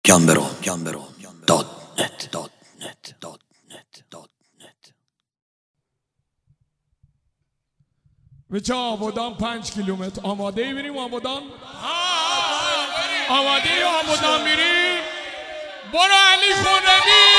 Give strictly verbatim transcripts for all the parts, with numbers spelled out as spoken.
گمبرو گمبرو دات نت دات نت دات نت دات نت. به چه آبادان پنج کیلومتر آماده ای بریم آبادان؟ آماده ای آبادان میریم؟ برو علی خرمی.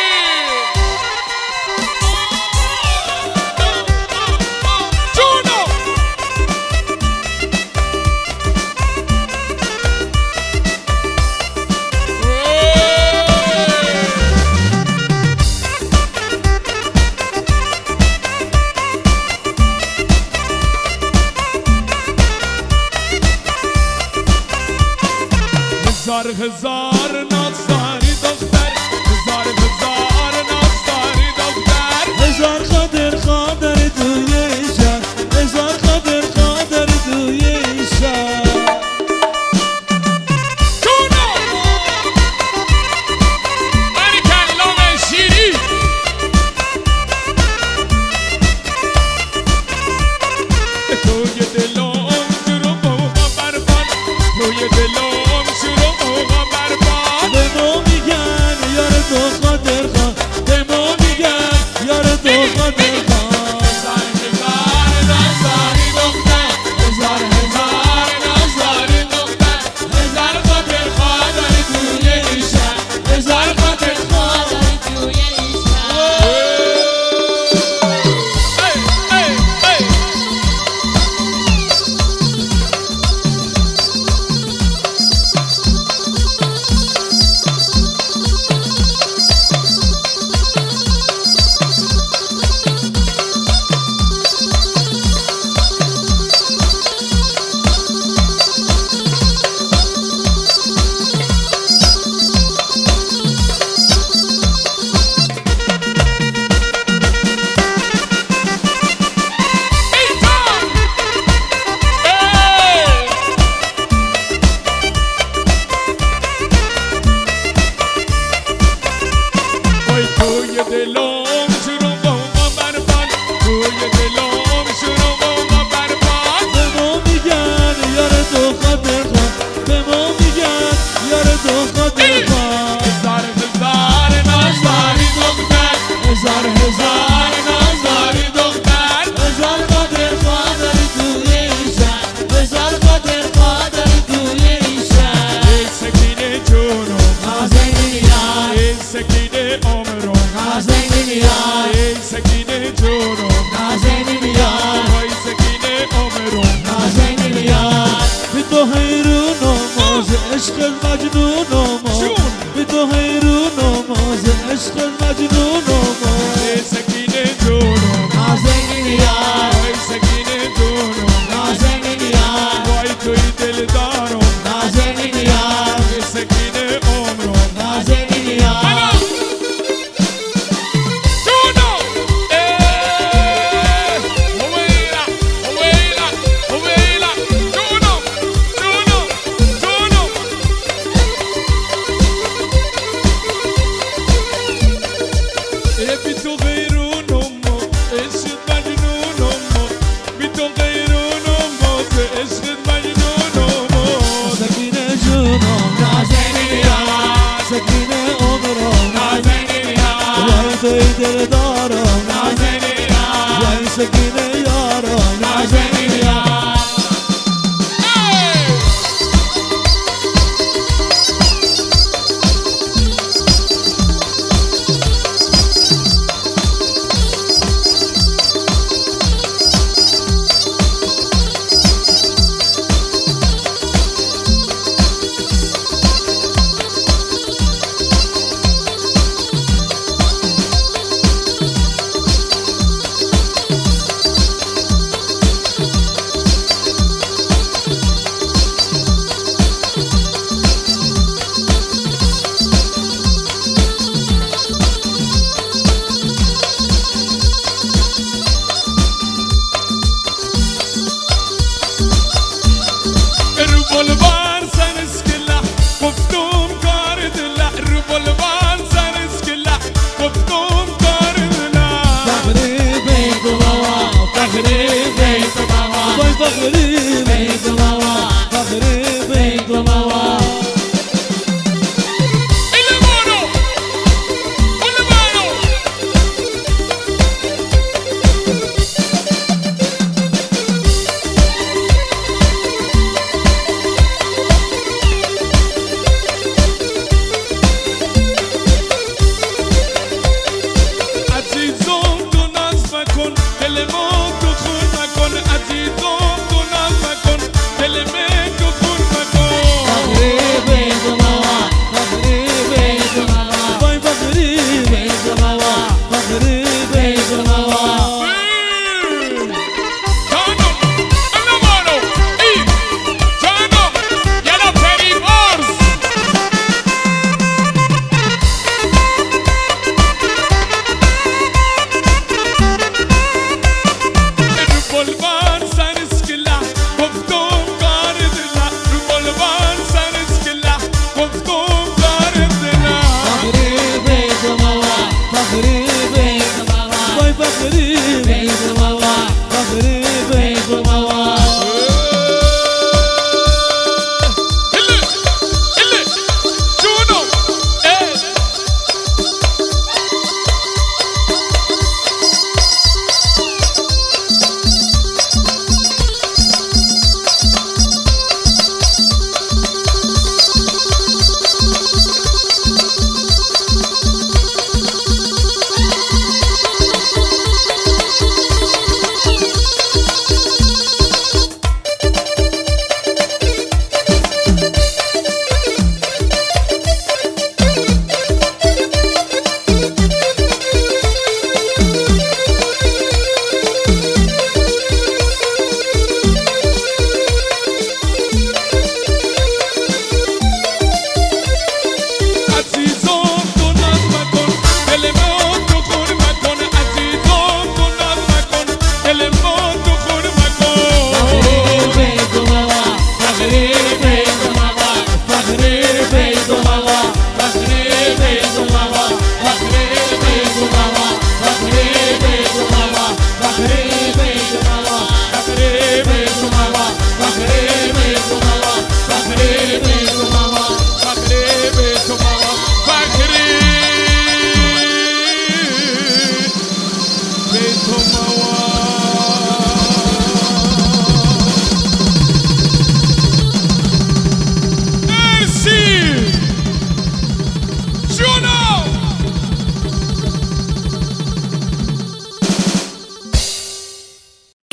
هزار هزار ناز داری دختر، هزار هزار ناز داری دختر، هزار خاطر خاطر توی شهر، هزار خاطر خاطر توی شهر. جونو باری کلام شیری توی دلم شروع موقع بربان، توی دلم عشق مجنون و ما بی تو حیرون و ماز عشق مجنون و ما ای سکینه جونم نازنین یار ای سکینه جونم نازنین یار وای توی دل دارم نازنین یار ای سکینه عمرم نازنین یار جونم ای هویلا هویلا هویلا جونم جونم جونم ای بی تو غیرونم عشق مجنونم بی تو غیرونم عشق مجنونم سکینه جونم نازنین یار سکینه عمرم نازنین یار وای توی دل دارم نازنین یار وای سکینه یارم نازنین یار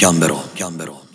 گم برو گم برو